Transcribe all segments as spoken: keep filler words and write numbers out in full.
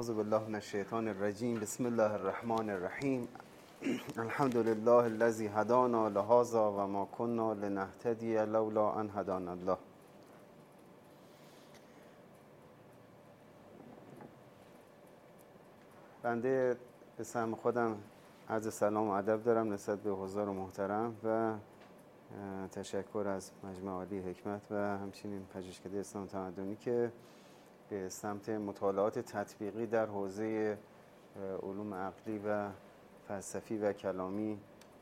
اعوذ بالله من الشیطان الرجیم. بسم الله الرحمن الرحیم. الحمد لله الذی هدانا لهذا و ما كنا لنهتدی لولا ان هدانا الله. بنده به سهم خودم عرض سلام و ادب دارم نسبت به حضار محترم و تشکر از مجمع عالی حکمت و همچنین پژوهشکده اسلام تمدنی که به سمت مطالعات تطبیقی در حوزه علوم عقلی و فلسفی و کلامی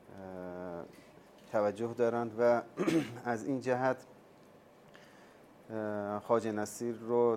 توجه دارند و از این جهت خواجه نصیر رو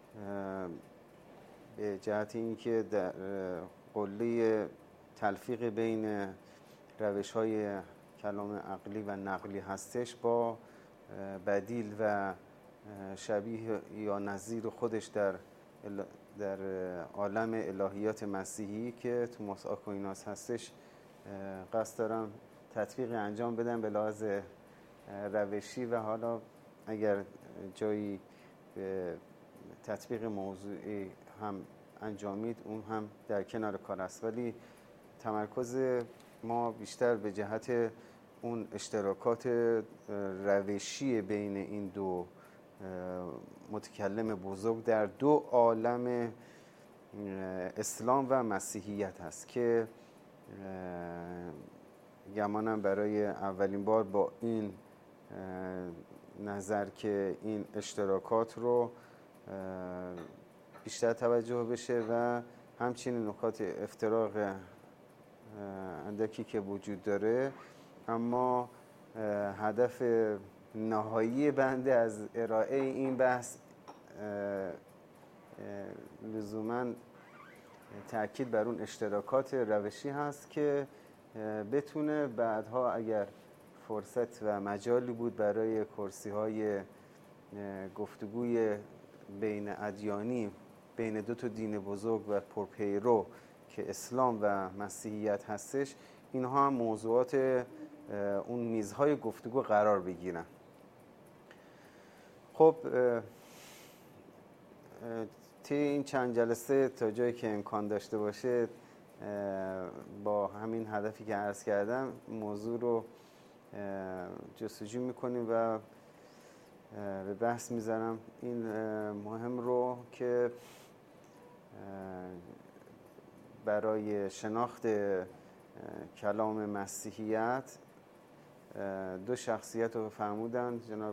به جهت اینکه در قله تلفیق بین روش‌های کلام عقلی و نقلی هستش با بدیل و شبیه یا نظیر خودش در در عالم الهیات مسیحی که توماس آکویناس هستش قصد دارم تطبیق انجام بدم به لحاظ روشی و حالا اگر جایی به تطبیق موضوعی هم انجامید اون هم در کنار کار است، ولی تمرکز ما بیشتر به جهت اون اشتراکات روشی بین این دو متکلم بزرگ در دو عالم اسلام و مسیحیت هست که گمانم برای اولین بار با این نظر که این اشتراکات رو بیشتر توجه بشه و همچنین نکات افتراق اندکی که وجود داره، اما هدف نهایی بنده از ارائه این بحث لزوماً تأکید بر اون اشتراکات روشی هست که بتونه بعدها اگر فرصت و مجالی بود برای کرسی‌های گفتگوی بین ادیانی بین دو تا دین بزرگ و پرپیرو که اسلام و مسیحیت هستش، اینها هم موضوعات اون میزهای گفتگو قرار بگیرن. خب طی این چند جلسه تا جایی که امکان داشته باشه با همین هدفی که عرض کردم موضوع رو جستجو میکنیم و به بحث میذارم این مهم رو که برای شناخت کلام مسیحیت دو شخصیت رو فرمودن جناب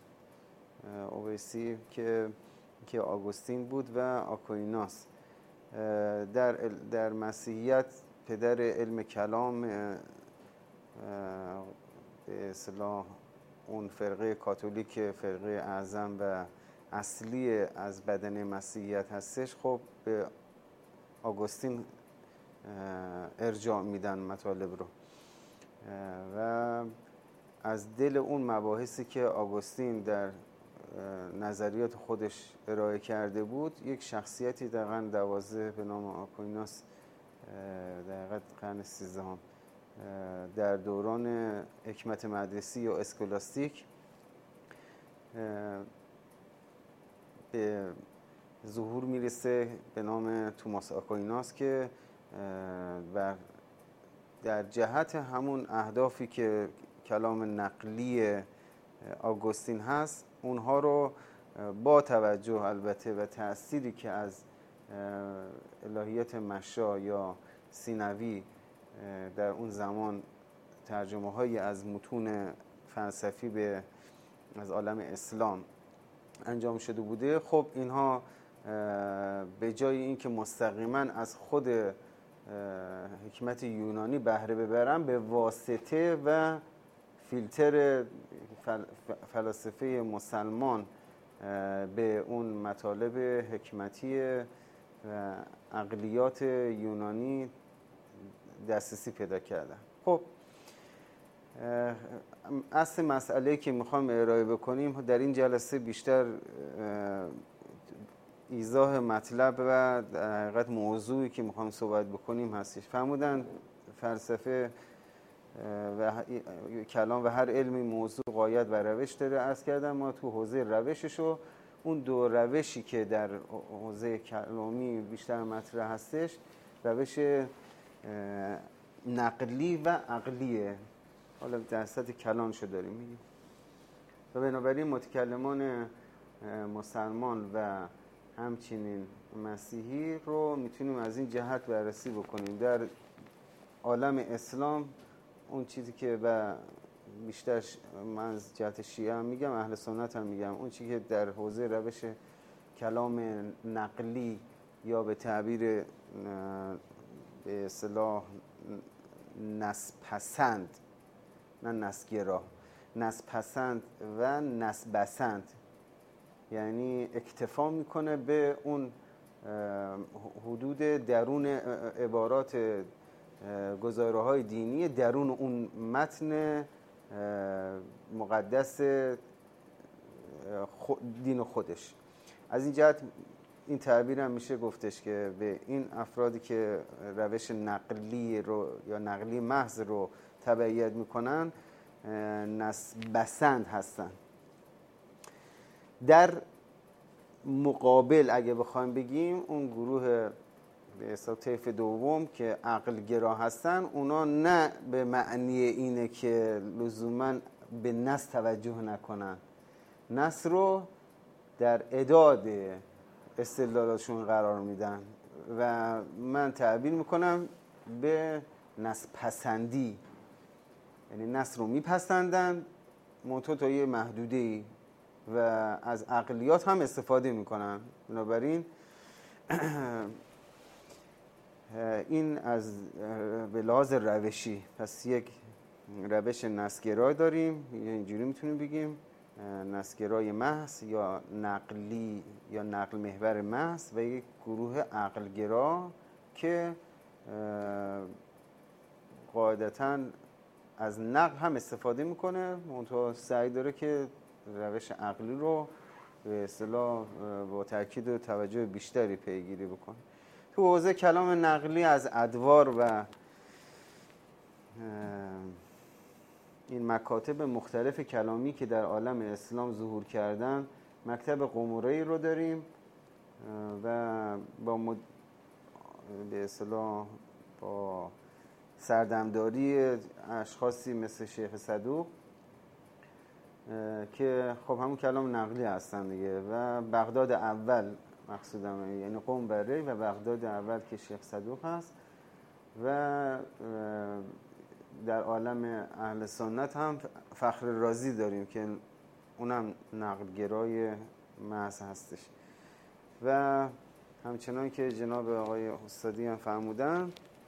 اویسی که که آگوستین بود و آکویناس. در در مسیحیت پدر علم کلام به اصطلاح اون فرقه کاتولیک فرقه اعظم و اصلی از بدن مسیحیت هستش، خب به آگوستین ارجاع میدن مطالب رو و از دل اون مباحثی که آگوستین در نظریات خودش ارائه کرده بود یک شخصیتی در قرن دوازده به نام آکویناس در حقیقت قرن سیزدهم در دوران حکمت مدرسی یا اسکولاستیک به ظهور میرسه به نام توماس آکویناس که و در جهت همون اهدافی که کلام نقلی آگوستین هست اونها رو با توجه البته و تأثیری که از الهیات مشا یا سینوی در اون زمان ترجمه هایی از متون فلسفی به از عالم اسلام انجام شده بوده، خب اینها به جای اینکه مستقیما از خود حکمت یونانی بهره ببرن به واسطه و فیلتر فلاسفه مسلمان به اون مطالب حکمتی و عقلیات یونانی دسترسی پیدا کردن. خب اصل مسئله که میخوام ارائه بکنیم در این جلسه بیشتر ایضاح مطلب و در حقیقت موضوعی که میخوام صحبت بکنیم هستش. فرمودن فلسفه و کلام و هر علمی موضوع غایت و روش داره. عرض کردم ما تو حوزه روششو اون دو روشی که در حوزه کلامی بیشتر مطرح هستش، روش نقلی و عقلیه. حالا در سطح کلانشو داریم میگیم. و بنابراین متکلمان مسلمان و همچنین مسیحی رو میتونیم از این جهت بررسی بکنیم. در عالم اسلام اون چیزی که و بیشتر من از جهت شیعه هم میگم، اهل سنت هم میگم، اون چیزی که در حوزه روش کلام نقلی یا به تعبیر به اصطلاح نسپسند، نه نسگرا، نسپسند و نسبسند، یعنی اکتفا میکنه به اون حدود درون عبارات گزاره‌های دینی درون اون متن مقدس دین خودش. از این جهت این تعبیر هم میشه گفتش که به این افرادی که روش نقلی رو یا نقلی محض رو تبعیت میکنن نسبسند هستن. در مقابل اگه بخوایم بگیم اون گروه به حساب طیف دوم که عقل گرا هستن، اونا نه به معنی اینه که لزوما به نص توجه نکنن، نص رو در اعداد استدلالاتشون قرار میدن و من تعبیر میکنم به نص پسندی، یعنی نص رو میپسندن منتها تا یه محدوده‌ای و از عقلیات هم استفاده میکنن. بنابراین این از به لحاظ روشی، پس یک روش نسگرای داریم، اینجوری میتونیم بگیم نسگرای محض یا نقلی یا نقل محور محض، و یک گروه عقلگرا که قاعدتاً از نقل هم استفاده میکنه منتها سعی داره که روش عقلی رو به اصطلاح با تاکید و توجه بیشتری پیگیری بکنه. تو حوزه کلام نقلی از ادوار و این مکاتب مختلف کلامی که در عالم اسلام ظهور کردن، مکتب قمره‌ای رو داریم و با مد... به اصطلاح با سردمداری اشخاصی مثل شیخ صدوق که خب همون کلام نقلی هستن دیگه، و بغداد اول مقصودم، یعنی قم بره و بغداد اول که شیخ صدوق هست، و در عالم اهل سنت هم فخر رازی داریم که اونم نقلگرای محض هستش. و همچنان که جناب آقای استادی هم فرمودن،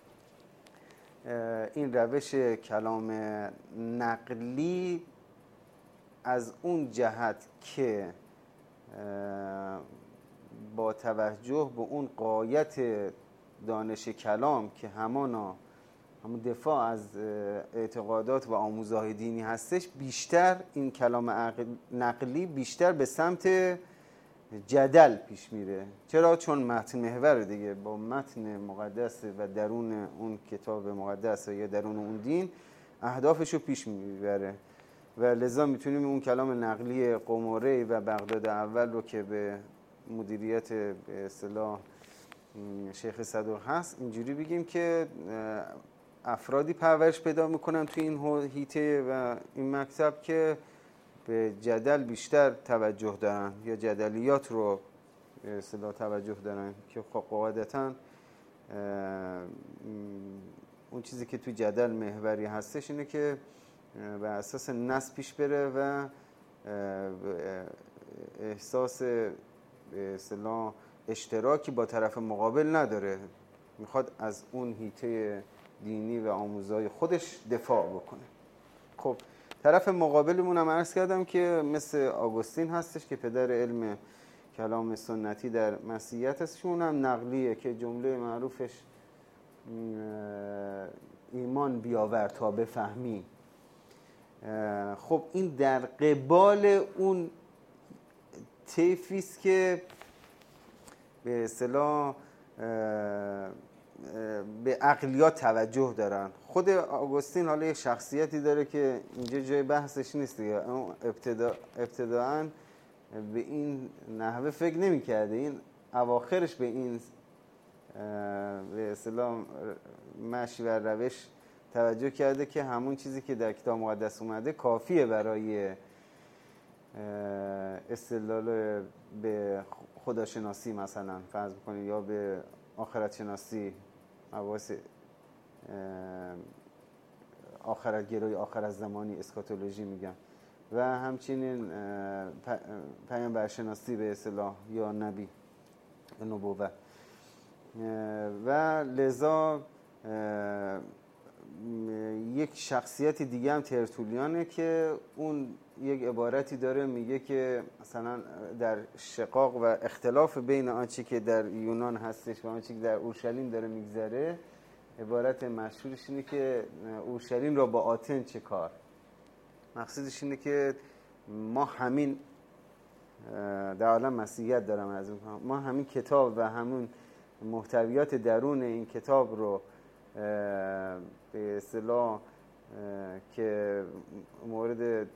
این روش کلام نقلی از اون جهت که با توجه به اون غایت دانش کلام که همانا همون دفاع از اعتقادات و آموزهای دینی هستش، بیشتر این کلام نقلی بیشتر به سمت جدل پیش میره. چرا؟ چون متن محور دیگه، با متن مقدس و درون اون کتاب مقدس یا درون اون دین اهدافشو پیش میبره، و لذا میتونیم اون کلام نقلی قمره و بغداد اول رو که به مدیریت به اصطلاح شیخ صدوق هست اینجوری بگیم که افرادی پرورش پیدا میکنن توی این حیطه و این مکتب که به جدل بیشتر توجه دارن یا جدلیات رو به اصطلاح توجه دارن، که خب قاعدتاً اون چیزی که توی جدل محوری هستش اینه که به اساس نص پیش بره و احساس به اصطلاح اشتراکی با طرف مقابل نداره، میخواد از اون حیطه دینی و آموزهای خودش دفاع بکنه. خب طرف مقابلمون هم عرض کردم که مثل آگوستین هستش که پدر علم کلام سنتی در مسیحیت هست، اون هم نقلیه که جمله معروفش ایمان بیاور تا بفهمی. خب این در قبال اون طیفیست که به اصطلاح به عقلیات توجه دارن. خود آگوستین حالا یک شخصیتی داره که اینجا جای بحثش نیست دیگه، ابتدا ابتداعاً به این نحوه فکر نمی کرده. این اواخرش به این به اصطلاح مشی و روش توجه کرده که همون چیزی که در کتاب مقدس اومده کافیه برای استدلال به خداشناسی مثلا فرض بکنید، یا به آخرت شناسی، مباحث آخرت گرایی، آخرت زمانی، اسکاتولوژی میگن، و همچنین پیامبر شناسی به اصطلاح یا نبی نبوت. و لذا یک شخصیت دیگه هم ترتولیانه که اون یک عبارتی داره میگه که مثلا در شقاق و اختلاف بین آنچه که در یونان هستش و آنچه که در اورشلیم داره میگذره، عبارت مشهورش اینه که اورشلیم را با آتن چه کار. مقصودش اینه که ما همین در عالم مسیحیت دارم از ما همین کتاب و همون محتویات درون این کتاب رو به اصطلاح که مورد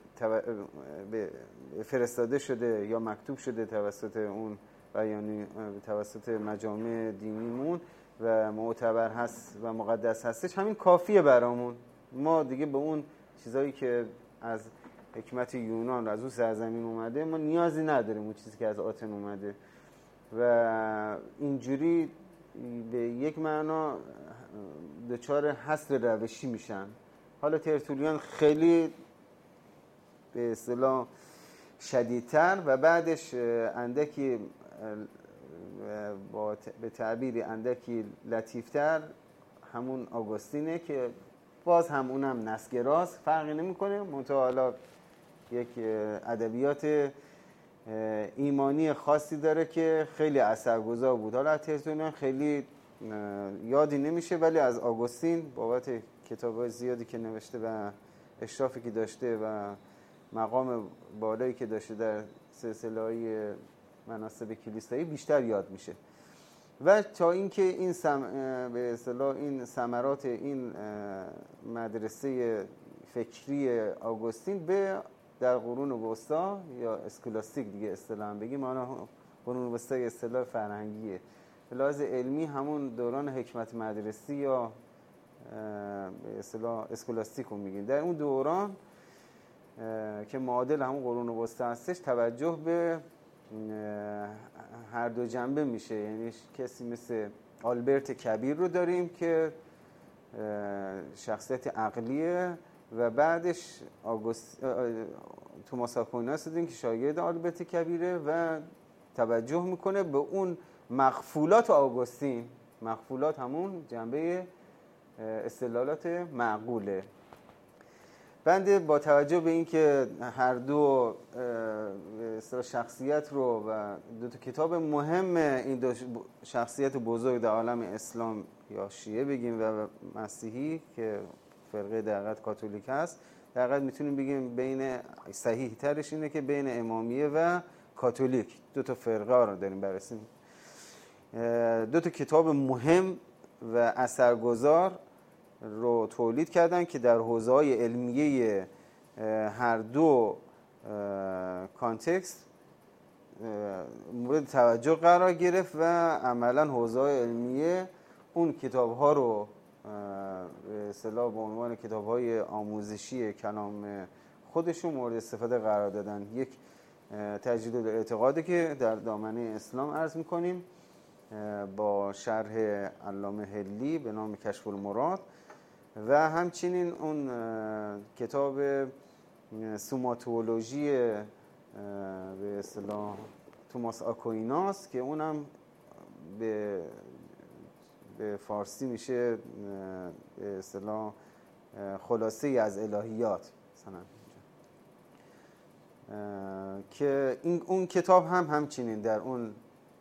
فرستاده شده یا مکتوب شده توسط اون بیانی توسط مجامع دینیمون و معتبر هست و مقدس هستش، همین کافیه برامون. ما دیگه به اون چیزایی که از حکمت یونان از اون سرزمین اومده ما نیازی نداریم، اون چیزی که از آتن اومده. و اینجوری به یک معنا دچار حصر روشی میشن. حالا ترتولیان خیلی به اصطلاح شدیدتر و بعدش اندکی با به تعبیری اندکی لطیفتر همون آگوستینه که باز هم اونم نسگراست، فرقی نمیکنه، منتها حالا یک ادبیات ایمانی خاصی داره که خیلی اثرگذار بود. حالا ترتولیان خیلی یادی نمیشه، ولی از آگوستین بابت کتاب‌های زیادی که نوشته و اشرافی که داشته و مقام بالایی که داشته در سلسله‌های مناسب کلیسایی بیشتر یاد میشه. و تا اینکه این سم... به اصطلاح این ثمرات این مدرسه فکری آگوستین به در قرون وسطا یا اسکولاستیک دیگه اصطلاحاً بگیم، آنها قرون وسطا اصطلاح فرهنگیه، به لحاظ علمی همون دوران حکمت مدرسی یا به اصطلاح اسکولاستیک رو میگیم. در اون دوران که معادل همون قرون وسطا هستش توجه به هر دو جنبه میشه. یعنی کسی مثل آلبرت کبیر رو داریم که شخصیت عقلیه و بعدش آگوست... توماس آکویناس دیدیم که شاگرد آلبرت کبیره و توجه میکنه به اون مخفولات آگوستین. مخفولات همون جنبه استدلالات معقوله. بنده با توجه به این که هر دو شخصیت رو و دو تا کتاب مهم این دو شخصیت بزرگ در عالم اسلام یا شیعه بگیم و مسیحی که فرقه در حقیقت کاتولیک هست، در حقیقت میتونیم بگیم بین صحیح ترش اینه که بین امامیه و کاتولیک دو تا فرقه ها رو داریم بررسی. دو تا کتاب مهم و اثرگذار رو تولید کردن که در حوزه‌های علمیه هر دو کانتکست مورد توجه قرار گرفت و عملاً حوزه‌های علمیه اون کتاب‌ها رو به اصطلاح به عنوان کتاب‌های آموزشی کلام خودشون مورد استفاده قرار دادن. یک تجدید الاعتقادی که در دامنه اسلام عرض می‌کنیم با شرح علامه هلی به نام کشف المراد و همچنین اون کتاب سوماتولوژی به اصطلاح توماس آکویناس که اونم به به فارسی میشه به اصطلاح خلاصه ای از الهیات مثلا، که این اون کتاب هم همچنین در اون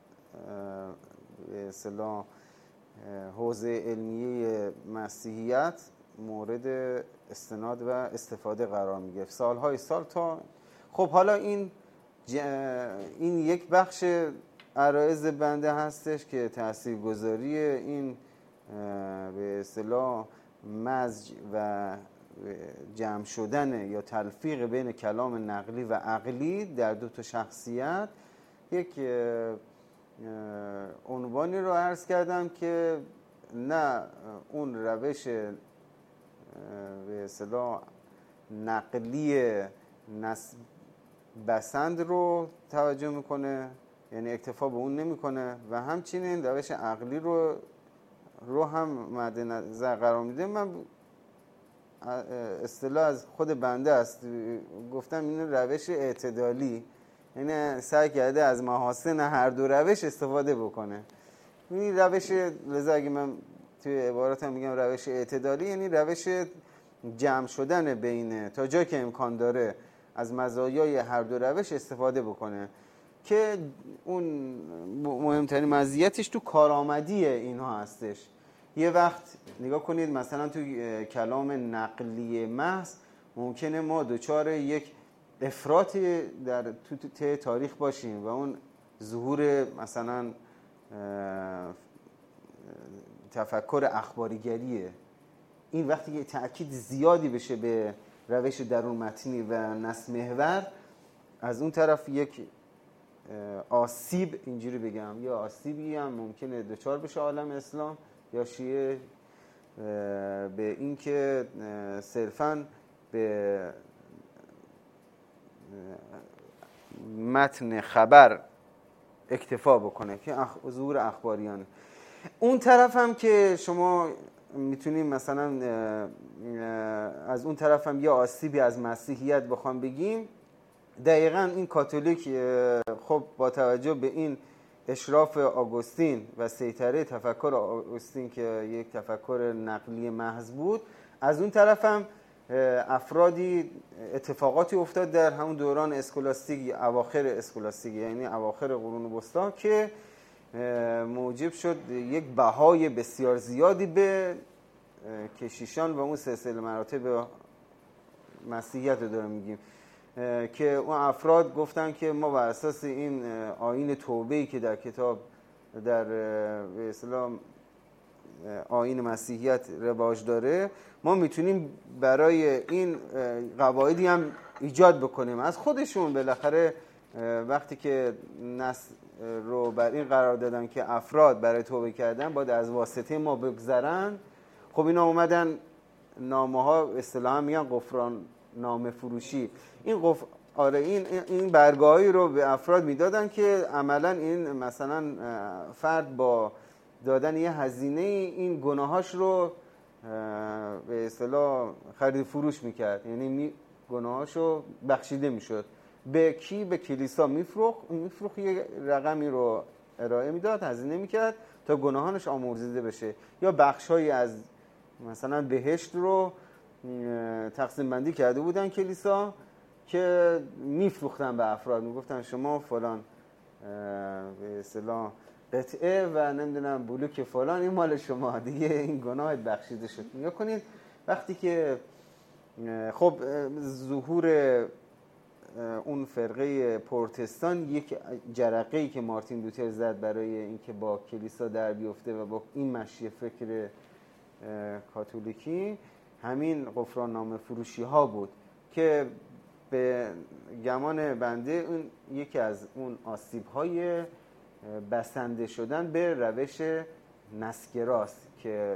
به اصطلاح حوزه علمیه مسیحیت مورد استناد و استفاده قرار میگرفت سالهای سال تا خب حالا این ج... این یک بخش عرایض بنده هستش که تاثیرگذاری این به اصطلاح مزج و جمع شدن یا تلفیق بین کلام نقلی و عقلی در دو تا شخصیت، یک عنوانی رو عرض کردم که نه اون روش به اصطلاح نقلی نسب بسند رو توجه میکنه، یعنی اکتفا به اون نمیکنه، و همچنین روش عقلی رو رو هم مد نظر قرار میده. من اصطلاح از خود بنده است، گفتم این روش اعتدالی، یعنی سعی کرده از محاسن هر دو روش استفاده بکنه. این روش، لذا اگه من توی عباراتم میگم روش اعتدالی، یعنی روش جمع شدن بین تا جایی که امکان داره از مزایای هر دو روش استفاده بکنه، که اون مهمترین مزیتش تو کارآمدی اینها هستش. یه وقت نگاه کنید مثلا تو کلام نقلی محض ممکنه ما دوچار یک افراطی در تو ته تاریخ باشیم و اون ظهور مثلا تفکر اخباریگریه. این وقتی که تأکید زیادی بشه به روش درون متنی و نصب محور، از اون طرف یک آسیب، اینجوری بگم، یا آسیبی هم ممکنه دچار بشه عالم اسلام یا شیعه به این که صرفاً به متن خبر اکتفا بکنه که ظهور اخباریانه. اون طرف هم که شما میتونیم مثلا از اون طرف هم یه آسیبی از مسیحیت بخوام بگیم، دقیقاً این کاتولیک خب با توجه به این اشراف آگوستین و سیطره تفکر آگوستین که یک تفکر نقلی محض بود، از اون طرف هم افرادی اتفاقاتی افتاد در همون دوران اسکولاستیک، اواخر اسکولاستیک یعنی اواخر قرون وسطا، که موجب شد یک بهای بسیار زیادی به کشیشان و اون سلسله مراتب مسیحیت رو دارم میگیم، که اون افراد گفتن که ما بر اساس این آیین توبه‌ای که در کتاب در به اصطلاح آیین مسیحیت رواج داره، ما میتونیم برای این قواعدی هم ایجاد بکنیم از خودشون. بالاخره وقتی که نص رو بر این قرار دادن که افراد برای توبه کردن باید از واسطه ما بگذرن، خب اینا اومدن نامه ها اصطلاحا میگن غفران نامه فروشی، این قف... آره این این برگاهی رو به افراد میدادن که عملا این مثلا فرد با دادن یه هزینه این گناهاش رو به اصطلاح خرید فروش میکرد، یعنی می گناهاش رو بخشیده میشد. به کی؟ به کلیسا میفروخت، میفروخت یه رقمی رو ارائه میداد، هزینه میکرد تا گناهانش آمرزیده بشه، یا بخشایی از مثلا بهشت رو تقسیم بندی کرده بودن کلیسا که میفروختن به افراد، میگفتن شما فلان به اصطلاح قطعه و نمیدونم بلوک فلان این مال شما دیگه، این گناه بخشیده شد. نگاه کنید وقتی که خب ظهور اون فرقه پروتستان یک جرقه‌ای که مارتین لوتر زد برای اینکه با کلیسا در بیفته و با این مشی فکر کاتولیکی، همین غفران نامه فروشی ها بود که به گمان بنده اون یکی از اون آسیب های بسنده شدن به روش نسگراست، که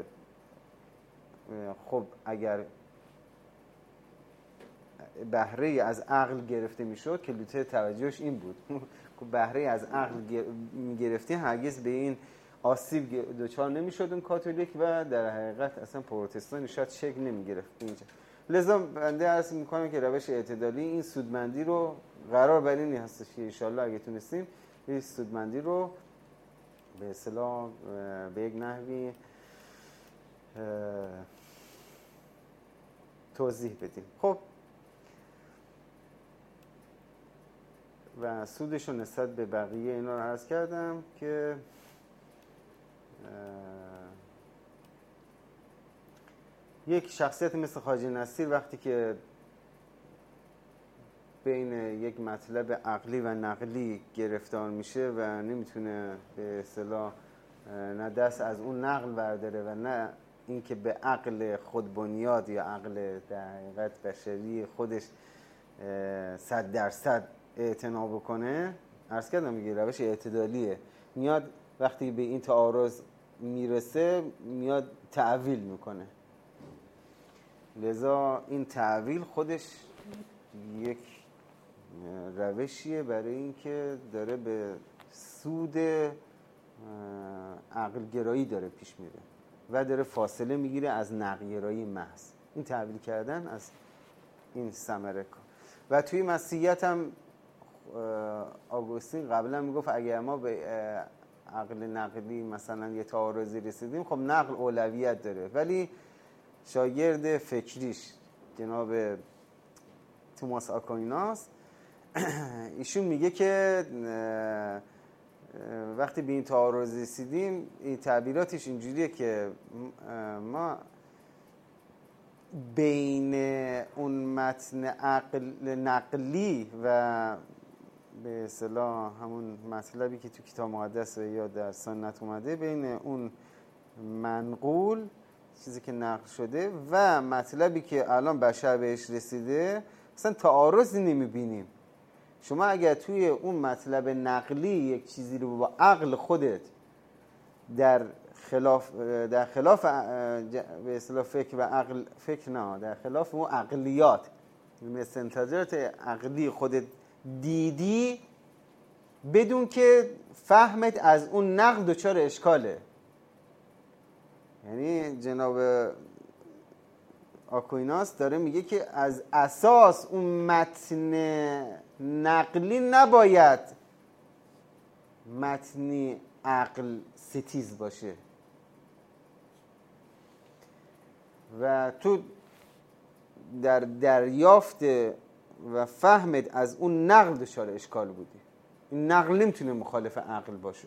خب اگر بهره از عقل گرفته میشد که لوتر توجهش این بود که بهره از عقل گرفته هرگز به این آسیب دچار نمیشد اون کاتولیک و در حقیقت اصلا پروتستانی شاید شکل نمیگرفت اینجا. لذا بنده عرض میکنم که روش اعتدالی این سودمندی رو قرار بر این هستش که ان شاءالله اگه تونستیم این سودمندی رو به اصطلاح به یک نحوی توضیح بدیم. خب و سودش رو نسبت به بقیه اینا رو عرض کردم که یک شخصیت مثل خواجه نصیر وقتی که بین یک مطلب عقلی و نقلی گرفتار میشه و نمیتونه به اصطلاح نه دست از اون نقل برداره و نه اینکه به عقل خود بنیاد یا عقل در حقیقت بشری خودش صد درصد اعتنا بکنه، عرض کردم میگه روش اعتدالیه، میاد وقتی به این تعارض میرسه میاد تعویل میکنه. لذا این تعویل خودش یک روشیه برای اینکه داره به سود عقل گرایی داره پیش میره و داره فاصله میگیره از نقل گرایی محض. این تعویل کردن از این ثمره. و توی مسیحیت هم آگوستین قبلا میگفت اگر ما به عقل نقلی مثلا یه تعارضی رسیدیم، خب نقل اولویت داره، ولی شاگرد فکریش جناب توماس آکویناس ایشون میگه که وقتی به این تعارض رسیدیم، این تعبیراتش اینجوریه که ما بین اون متن عقل نقلی و به اصطلاح همون مطلبی که تو کتاب مقدس یا در سنت اومده، بین اون منقول چیزی که نقل شده و مطلبی که الان بشر بهش رسیده اصلا تعارضی نمیبینیم. شما اگر توی اون مطلب نقلی یک چیزی رو با عقل خودت در خلاف در خلاف به اصطلاح فکر و عقل فکر نه در خلاف اون عقلیات استنتاجات عقلی خودت دیدی، بدون که فهمت از اون نقل دچار اشکاله. یعنی جناب آکویناس داره میگه که از اساس اون متن نقلی نباید متنی عقل ستیز باشه و تو در دریافت و فهمت از اون نقل دچار اشکال بودی. این نقل نمیتونه مخالف عقل باشه.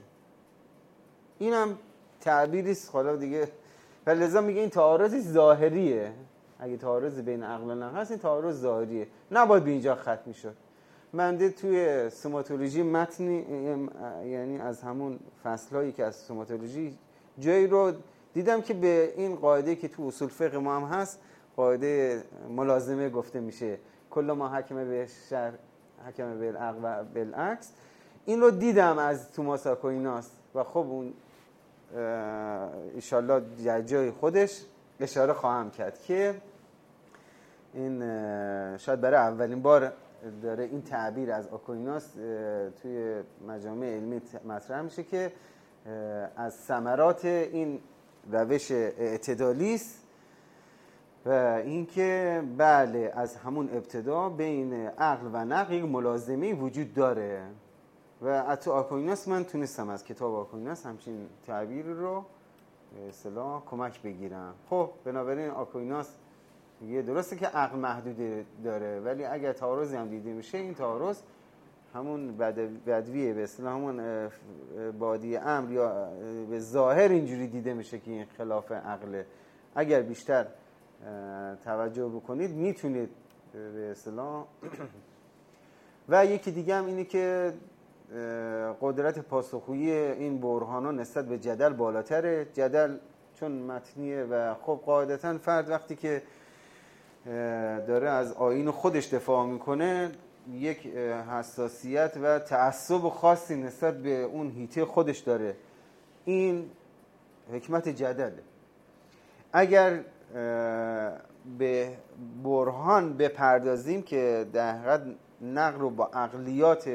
اینم تعبیری است حالا دیگه، و لذا میگه این تعارض ظاهریه. اگه تعارض بین عقل و نقل هست، این تعارض ظاهریه، نباید به اینجا ختم میشد. من توی سوماتولوژی متنی، یعنی از همون فصلهایی که از سوماتولوژی جایی رو دیدم که به این قاعده که تو اصول فقه ما هم هست، قاعده ملازمه گفته میشه، کل ما حکمه به شر حکمه بالعقل و بالعکس، این رو دیدم از توماس آکویناس و خب اون انشالله در جای خودش اشاره خواهم کرد که این شاید برای اولین بار داره این تعبیر از آکویناس توی مجامع علمی مطرح میشه که از ثمرات این روش اعتدالی است و اینکه بله از همون ابتدا بین عقل و نقل یک ملازمه وجود داره و از آکویناس من تونستم از کتاب آکویناس همچین تعبیر رو به اصطلاح کمک بگیرم. خب بنابراین آکویناس میگه درسته که عقل محدود داره، ولی اگر تعارضی هم دیده میشه، این تعارض همون بدویه، به اصطلاح همون بادی امر یا به ظاهر اینجوری دیده میشه که این خلاف عقله. اگر بیشتر توجه بکنید میتونید به اصطلاح و یکی دیگه هم اینه که قدرت پاسخگویی این برهان‌ها نسبت به جدل بالاتره. جدل چون متنیه و خب قاعدتاً فرد وقتی که داره از آیین خودش دفاع میکنه یک حساسیت و تعصب خاصی نسبت به اون حیطه خودش داره. این حکمت جدله. اگر به برهان بپردازیم که در حقیقت نقل رو با عقلیات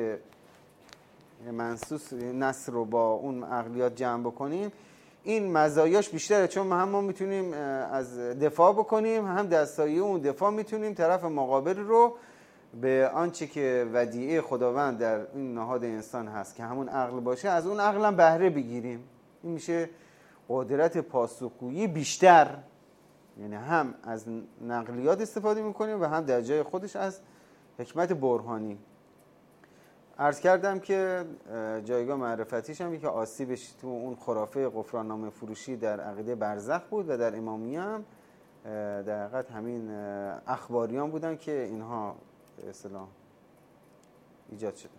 منصوص نص رو با اون عقلیات جمع بکنیم، این مزایاش بیشتره، چون هم ما میتونیم از دفاع بکنیم، هم در سایه اون دفاع میتونیم طرف مقابل رو به آنچه که ودیعه خداوند در این نهاد انسان هست که همون عقل باشه، از اون عقل هم بهره بگیریم. این میشه قدرت پاسخگویی بیشتر، یعنی هم از نقلیات استفاده میکنیم و هم در جای خودش از حکمت برهانی. عرض کردم که جایگاه معرفتیش هم که آسیبش تو اون خرافه غفراننامه فروشی در عقیده برزخ بود و در امامیه هم در حقیقت همین اخباریان بودن که اینها به اصطلاح ایجاد شده.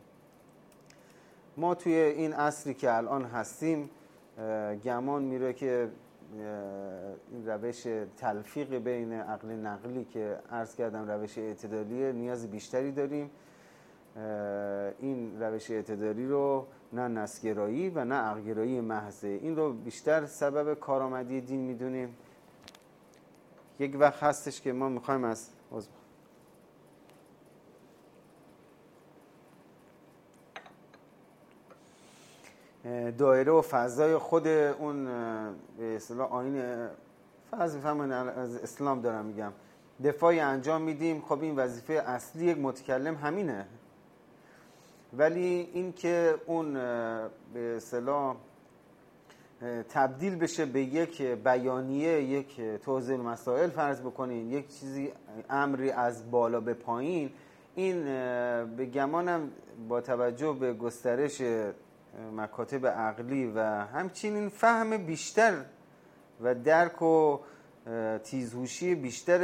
ما توی این عصری که الان هستیم گمان میره که این روش تلفیق بین عقل نقلی که عرض کردم روش اعتدالیه نیاز بیشتری داریم. این روش اعتدالی رو نه نسگرایی و نه عقلگرایی محضه، این رو بیشتر سبب کارآمدی دین میدونیم. یک وقت هستش که ما میخوایم از دایره و فضای خود اون به اصطلاح آیین فرض بفرمایید از اسلام دارم میگم دفاعی انجام میدیم. خب این وظیفه اصلی یک متکلم همینه، ولی این که اون به اصطلاح تبدیل بشه به یک بیانیه، یک توضیح مسائل فرض بکنین، یک چیزی امری از بالا به پایین، این به گمانم با توجه به گسترش مکاتب عقلی و همچنین فهم بیشتر و درک و تیزهوشی بیشتر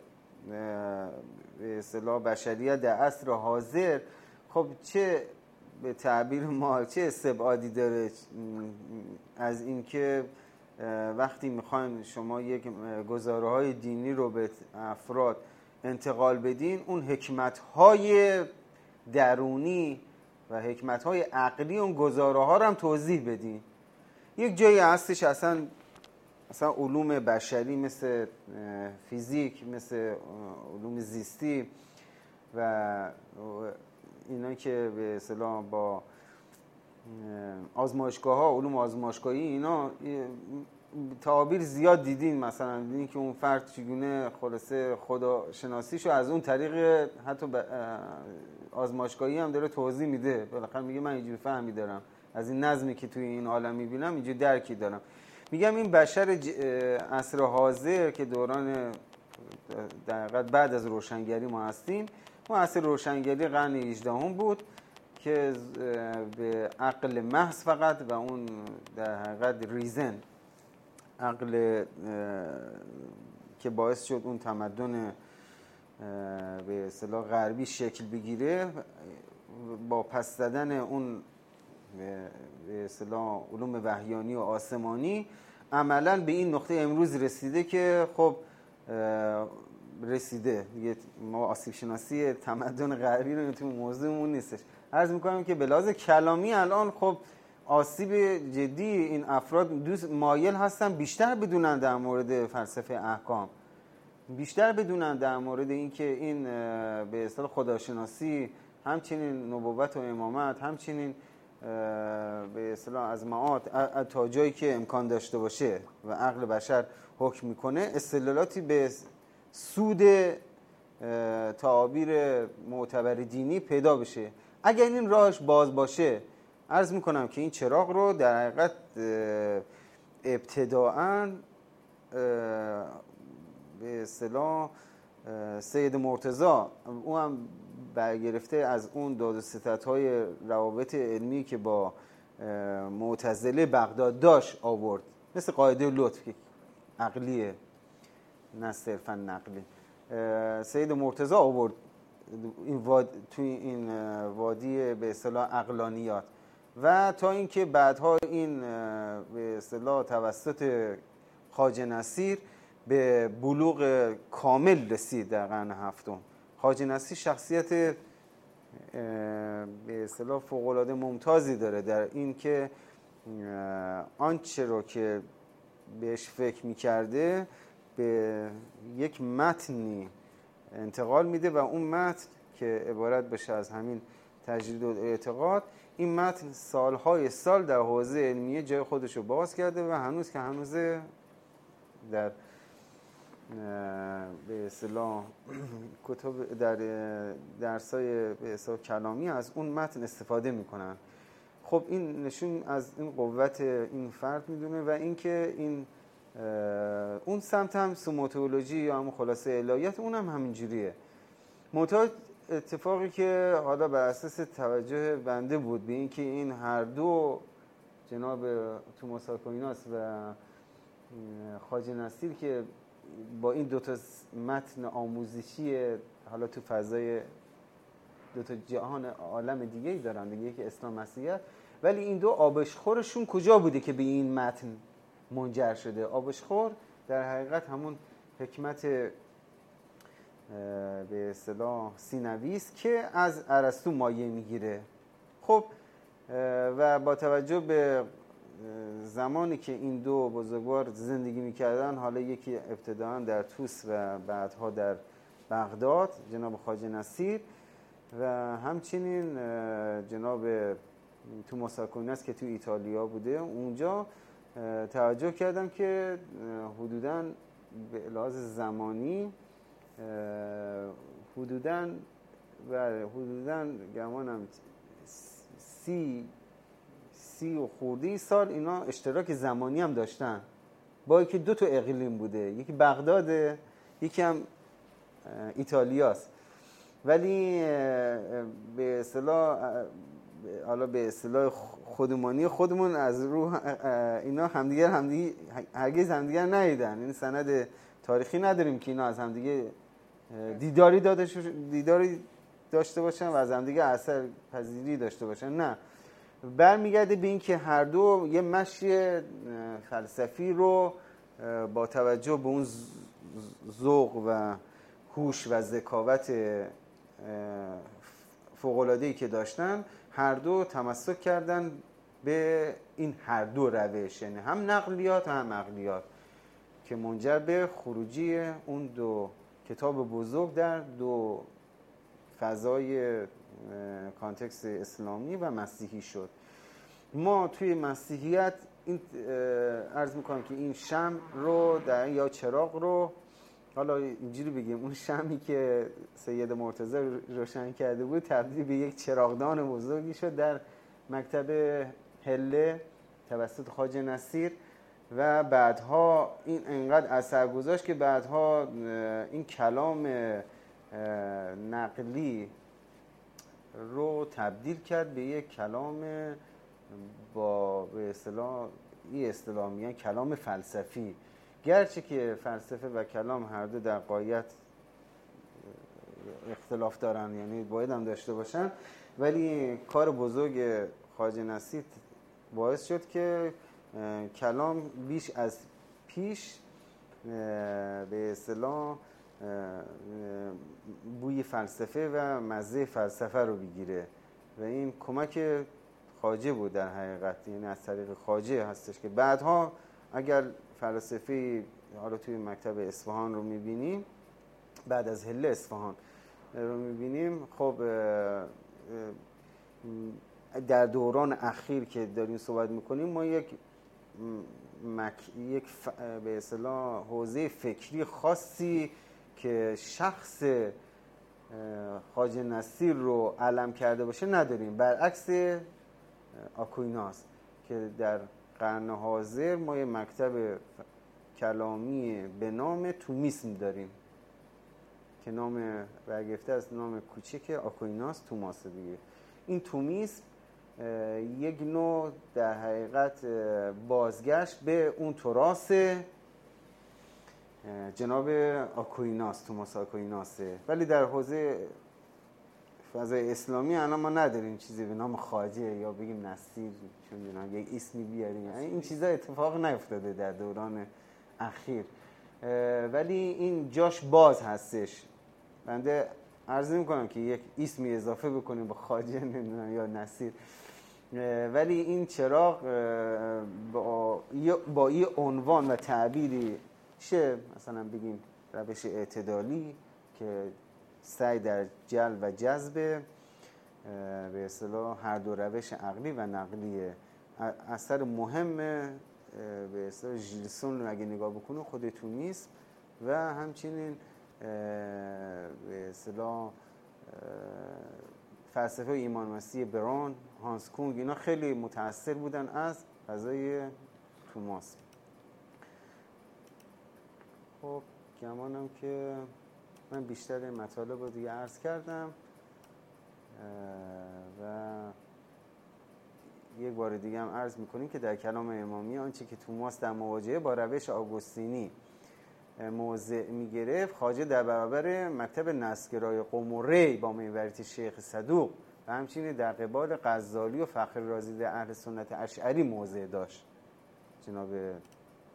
به اصطلاح بشریت در عصر حاضر، خب چه به تعبیر ما چه استبعادی داره از اینکه وقتی میخواین شما یک گزاره‌های دینی رو به افراد انتقال بدین، اون حکمت‌های درونی و حکمت‌های عقلی اون گزاره‌ها رو هم توضیح بدین. یک جایی هستش اصلا مثلا علوم بشری مثل فیزیک، مثل علوم زیستی و اینا که به اصطلاح با آزمایشگاه‌ها، علوم آزمایشگاهی، اینا تعابیر زیاد دیدین، مثلا دیدین که اون فرد چگونه خلاصه خداشناسیشو از اون طریق حتی آزمایشگاهی هم داره توضیح میده. بالاخره میگه من اینجوری فهمی دارم از این نظمی که توی این عالم میبینم، اینجوری درکی دارم. میگم این بشر عصر حاضر که دوران در حقیقت بعد از روشنگری ما هستیم، ما عصر روشنگری قرن هجدهم بود که به عقل محض فقط و اون در حقیقت ریزن، عقل که باعث شد اون تمدن به اصطلاح غربی شکل بگیره، با پس زدن اون به اصطلاح علوم وحیانی و آسمانی عملاً به این نقطه امروز رسیده که خب رسیده دیگه. ما آسیب شناسی تمدن غربی رو تو موضوعمون نیستش. عرض می‌کنم که به لحاظ کلامی الان خب آسیب جدی این افراد دوست مایل هستن بیشتر بدونن در مورد فلسفه احکام، بیشتر بدونن در مورد اینکه این به اصطلاح خداشناسی، همچنین نبوت و امامت، همچنین به اصطلاح از معاد تا جایی که امکان داشته باشه و عقل بشر حکم میکنه، استدلالاتی به سود تعابیر معتبر دینی پیدا بشه. اگر این راهش باز باشه، عرض میکنم که این چراغ رو در حقیقت ابتداعاً به اصطلاح سید مرتضی، اون هم برگرفته از اون داد و ستدهای روابط علمی که با معتزله بغداد داشت آورد، مثل قاعده لطف که عقلیه نه صرفا نقلی. سید مرتضی آورد این واد توی این وادی به اصطلاح عقلانیات، و تا اینکه بعدها این به اصطلاح توسط خواجه نصیر به بلوغ کامل رسید در قرن هفتم. خواجه نصیر شخصیت به اصطلاح فوق‌العاده ممتازی داره در این که آنچه رو که بهش فکر می‌کرده به یک متنی انتقال میده و اون متن که عبارت بشه از همین تجرید الاعتقاد، این متن سالهای سال در حوزه علمیه جای خودش رو باز کرده و هنوز که هنوز در به اصطلاح کتب در درسای به اصطلاح کلامی از اون متن استفاده میکنن. خب این نشون از این قوت این فرد میدونه و اینکه این اون سمت هم سوماتولوژی یا هم خلاصه الهیات اون هم همینجوریه. منتها اتفاقی که حالا بر اساس توجه بنده بود به اینکه این هر دو جناب توماس آکویناس و خواجه نصیر که با این دو تا متن آموزشی حالا تو فضای دو تا جهان عالم دیگه ای دارن دیگه، یکی اسلام مسیحیت، ولی این دو آبشخورشون کجا بوده که به این متن منجر شده. آبشخور در حقیقت همون حکمت به اصطلاح سینوی است که از ارسطو مایه میگیره. خب و با توجه به زمانی که این دو بزرگوار زندگی میکردن، حالا یکی ابتداً در توس و بعدها در بغداد، جناب خواجه نصیر، و همچنین جناب توماس آکویناس که تو ایتالیا بوده، اونجا توجه کردم که حدوداً به لحاظ زمانی حدوداً و حدوداً گمانم سی سی و خورده سال اینا اشتراک زمانی هم داشتن، با اینکه دو تا اقلیم بوده، یکی بغداده یکی هم ایتالیاست، ولی به اصطلاح حالا به اصطلاح خودمانی خودمون از رو اینا همدیگر همدیگه هرگز همدیگر ندیدن. این سند تاریخی نداریم که اینا از همدیگه دیداری داده دیداری داشته باشن و از همدیگه اثر پذیری داشته باشن. نه، برمیگرده به این که هر دو یه مشی فلسفی رو با توجه به اون ذوق و هوش و ذکاوت فوق‌العاده‌ای که داشتن، هر دو تمسک کردن به این هر دو روش، یعنی هم نقلیات و هم عقلیات، که منجر به خروجی اون دو کتاب بزرگ در دو فضای کانتکست اسلامی و مسیحی شد. ما توی مسیحیت این عرض میکنم که این شمع رو در یا چراغ رو، حالا اینجوری بگیم، اون شمعی که سید مرتضی روشن کرده بود تبدیل به یک چراغدان بزرگی شد در مکتب حله توسط خواجه نصیر، و بعدها این انقدر اثر گذاشت که بعدها این کلام نقلی رو تبدیل کرد به یک کلام با به اصطلاح این اصطلاح میگن کلام فلسفی. گرچه که فلسفه و کلام هر دو در غایت اختلاف دارن، یعنی باید هم داشته باشن، ولی کار بزرگ خواجه نصیر باعث شد که کلام بیش از پیش به اصطلاح بوی فلسفه و مزه فلسفه رو بگیره و این کمک خواجه بود در حقیقت، یعنی از طریق خواجه هستش که بعدها اگر فلسفه حالا توی مکتب اصفهان رو میبینیم، بعد از حله اصفهان رو میبینیم، خب در دوران اخیر که داریم صحبت میکنیم ما یک مک... یک ف... به اصطلاح حوزه فکری خاصی که شخص خواجه نصیر رو علم کرده باشه نداریم، برعکس آکویناس که در قرن حاضر ما یه مکتب کلامی به نام تومیسم داریم که نام برگرفته از نام کوچک آکویناس توماس دیگه. این تومیسم یک نوع در حقیقت بازگشت به اون تراث جناب آکویناس، توماس آکویناسه، ولی در حوزه فضای اسلامی الان ما نداریم چیزی به نام خواجه یا بگیم نصیر، چون می‌دونم یک اسمی بیاریم، این چیزا اتفاق نیفتاده در دوران اخیر، ولی این جاش باز هستش. بنده عرض نمی‌کنم که یک اسمی اضافه بکنیم با خواجه یا نصیر، ولی این چراغ با با این عنوان و تعبیری چه مثلا بگیم روش اعتدالی که سعی در جلب و جذب به اصطلاح هر دو روش عقلی و نقلیه. اثر مهم به اصطلاح ژیلسون رو اگه نگاه بکنه خود تومیسم و همچنین به اصطلاح فلسفه ایمان مسیح برون، هانس کونگ، اینا خیلی متأثر بودن از فضای توماس. خب گمانم که من بیشتر مطالب رو دیگه عرض کردم و یک بار دیگه هم عرض میکنیم که در کلام امامی آنچه که توماس در مواجهه با روش آگوستینی موضع میگرفت، خواجه در برابر مکتب نسکرای قم و ری با محوریت شیخ صدوق و همچنین در قبال غزالی و فخر رازی در اهل سنت اشعری موضع داشت. جناب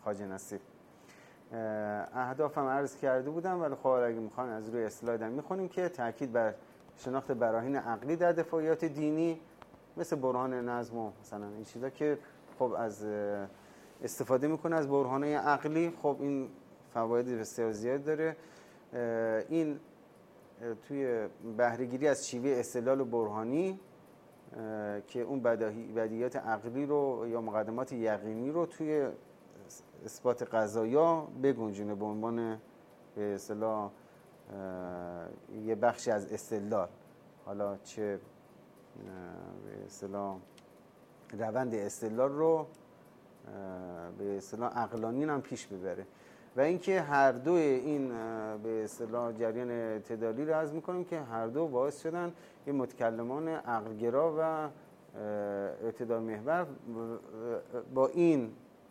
خواجه نصیر. اهدافم عرض کرده بودم، ولی خب اگه میخوان از روی اسلایدم میخونیم که تاکید بر شناخت براهین عقلی در دفاعیات دینی مثل برهان نظم و مثلا این چیزا که خب از استفاده میکنه از برهانه عقلی. خب این فواید بسیار زیاد داره. این توی بهره‌گیری از شیوه استدلال و برهانی که اون بدیهیات عقلی رو یا مقدمات یقینی رو توی اثبات قضایا بگنجونه به عنوان به اصطلاح یه بخشی از استدلال، حالا چه به اصطلاح روند استدلال رو به اصطلاح عقلانی هم پیش ببره. و اینکه هر دو این به اصطلاح جریان اعتدالی رو عرض می‌کنیم که هر دو باعث شدن یه متکلمان عقلگرا و اعتدال محور با این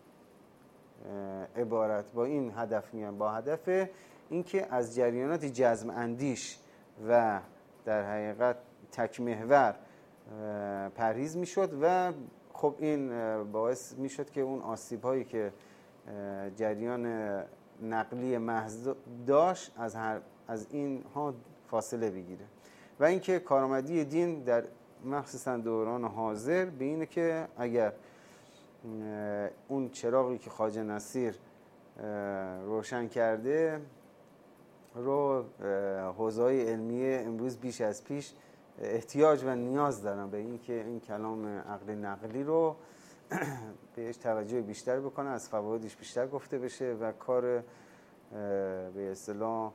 عبارت با این هدف میان، با هدف اینکه از جریانات جزم اندیش و در حقیقت تک محور پرهیز میشد و خب این باعث میشد که اون آسیب هایی که جریان نقلی محض داشت از هر از این ها فاصله بگیره. و اینکه کارآمدی دین در مخصوصا دوران حاضر به اینه که اگر اون چراغی که خواجه نصیر روشن کرده رو حوزه‌های علمیه امروز بیش از پیش احتیاج و نیاز دارن به این که این کلام عقل نقلی رو بهش توجه بیشتر بکنه، از فوایدش بیشتر گفته بشه و کار به اصطلاح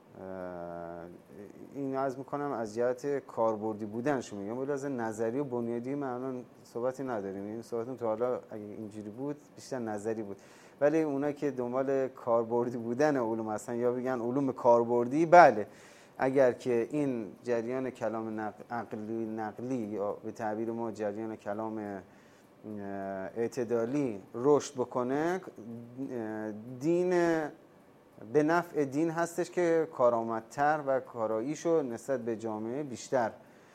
این عرض میکنم از جهت کاربردی بودنش میگم، ولی از نظری و بنیادی من الان صحبتی نداریم. این صحبتون تا حالا اگه اینجوری بود بیشتر نظری بود، ولی اونا که دنبال کاربردی بودن علوم هستن یا بگن علوم کاربردی، بله اگر که این جریان کلام نقل، عقلی نقلی یا به تعبیر ما جریان کلام اعتدالی رشد بکنه، دین به نفع دین هستش که کارآمدتر و کاراییشو نسبت به جامعه بیشتر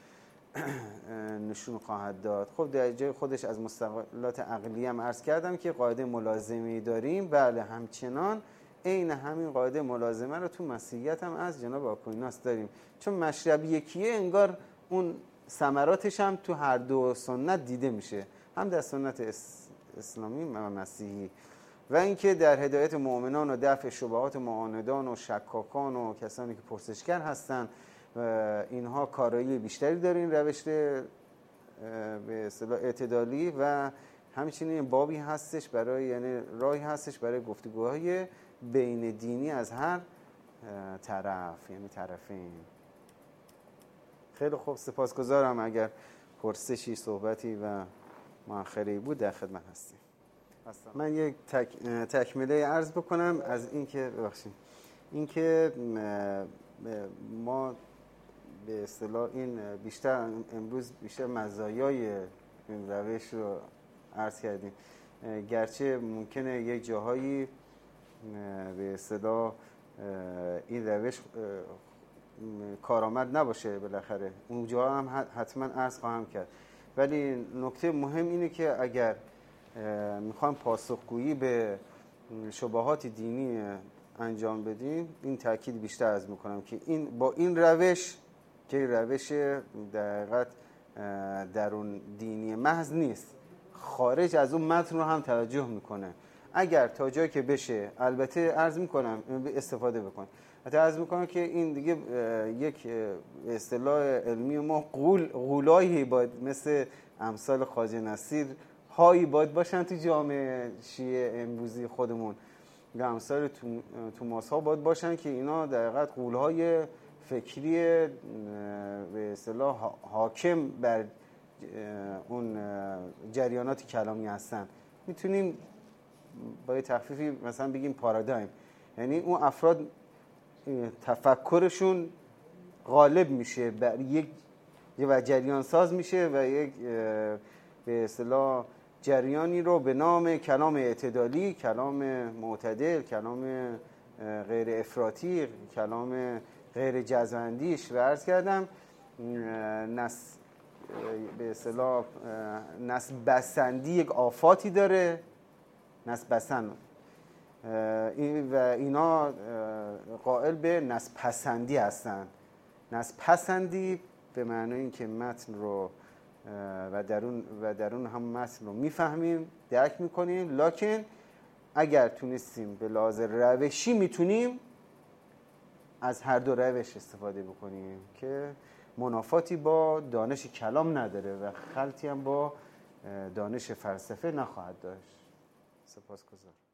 نشون خواهد داد. خب در جای خودش از مستقلات عقلی هم عرض کردم که قاعده ملازمه داریم، بله همچنان عین همین قاعده ملازمه رو تو مسیحیت هم از جناب آکویناس داریم، چون مشرب یکیه انگار اون ثمراتش هم تو هر دو سنت دیده میشه، هم در سنت اسلامی و مسیحی. و اینکه در هدایت مؤمنان و دفع شبهات معاندان و شکاکان و کسانی که پرسشگر هستند اینها کارایی بیشتری دارین روش به اصطلاح اعتدالی و همچنین بابی هستش برای یعنی راهی هستش برای گفتگوهای بین دینی از هر طرف، یعنی طرفین. خیلی خوب، سپاسگزارم. اگر پرسشی صحبتی و مؤخری بود در خدمت هستیم. من یک تک، تکمله عرض بکنم از اینکه ببخشید اینکه ما به اصطلاح این بیشتر امروز بیشتر مزایای این روش رو عرض کردیم، گرچه ممکنه یک جاهایی به اصطلاح این روش کارآمد نباشه، بالاخره اون جاها هم حتما عرض خواهم کرد، ولی نکته مهم اینه که اگر میخوام پاسخگویی به شبهات دینی انجام بدیم، این تاکید بیشتر از میکنم که این با این روش که روش در حقیقت درون دینی محض نیست، خارج از اون متن رو هم توجه میکنه. اگر تا جایی که بشه البته عرض میکنم استفاده بکن، حتی عرض میکنم که این دیگه یک اصطلاح علمی ما قول قولایی باید مثل امثال خواجه نصیر هایی باید باشن تو جامعه شیعه امروزی خودمون، و امثال توماس ها باید باشن که اینا در حقیقت قولهای فکری به اصطلاح حاکم بر اون جریانات کلامی هستن. میتونیم با یه تخفیفی مثلا بگیم پارادایم، یعنی اون افراد تفکرشون غالب میشه بر یک و جریان ساز میشه و یک به اصطلاح جریانی رو به نام کلام اعتدالی، کلام معتدل، کلام غیر افراطی، کلام غیر جزم‌اندیش و عرض کردم نس به اصطلاح نسب بسندی یک آفاتی داره، نسب بسند و اینا قائل به نسب پسندی هستند. نسب پسندی به معنی اینکه متن رو و درون و درون هم متن رو میفهمیم، درک میکنیم، لکن اگر تونستیم به لحاظ روشی میتونیم از هر دو روش استفاده بکنیم که منافاتی با دانش کلام نداره و خلطی هم با دانش فلسفه نخواهد داشت. سپاسگزارم.